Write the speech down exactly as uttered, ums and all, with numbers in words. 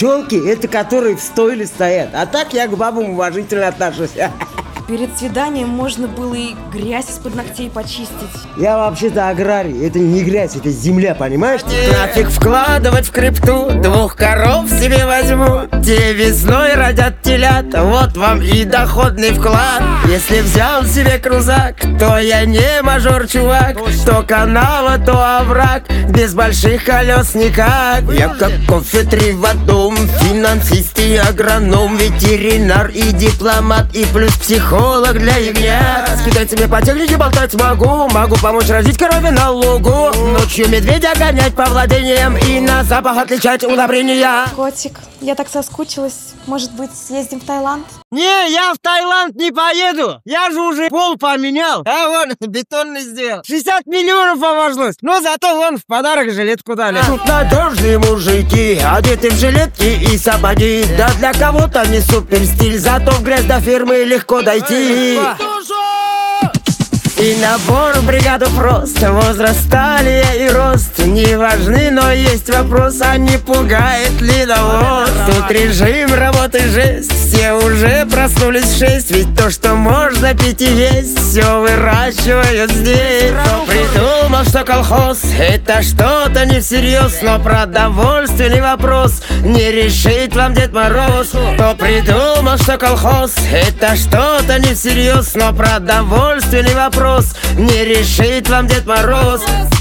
Телки — это которые в стойле стоят. А так я к бабам уважительно отношусь. Перед свиданием можно было и грязь из-под ногтей почистить. Я вообще-то аграрий. Это не грязь, это земля, понимаешь? Нафиг вкладывать в крипту, двух коров себе возьму. Те весной родят телят, вот вам и доходный вклад. Если взял себе крузак, то я не мажор, чувак. То канава, то овраг, без больших колес никак. Я как кофе три в одном, финансист и агроном, ветеринар и дипломат, и плюс психолог для ягнят. Скидать себе по технике болтать могу, могу помочь родить корове на лугу. Ночью медведя гонять по владениям и на запах отличать удобрения. Котик, я так соскучилась. Может быть, съездим в Таиланд? Не, я в Таиланд не поеду. Я же уже пол поменял. А вон, бетонный сделал. шестьдесят миллионов обошлось. Но зато вон в подарок жилетку дали. Тут надежные мужики, одеты в жилетки и сапоги. Да для кого-то не супер стиль, зато в грязь до фирмы легко дойти. И набор в бригаду прост, возраст, талия и рост не важны, но есть вопрос, а не пугает ли навоз? Тут режим работы жесть, все уже проснулись в шесть, ведь то, что можно пить и есть, все выращивают здесь. Кто придумал, что колхоз — это что-то не всерьез, но продовольственный вопрос не решит вам Дед Мороз. Кто придумал, что колхоз — это что-то не всерьез, но продовольственный вопрос не решит вам Дед Мороз.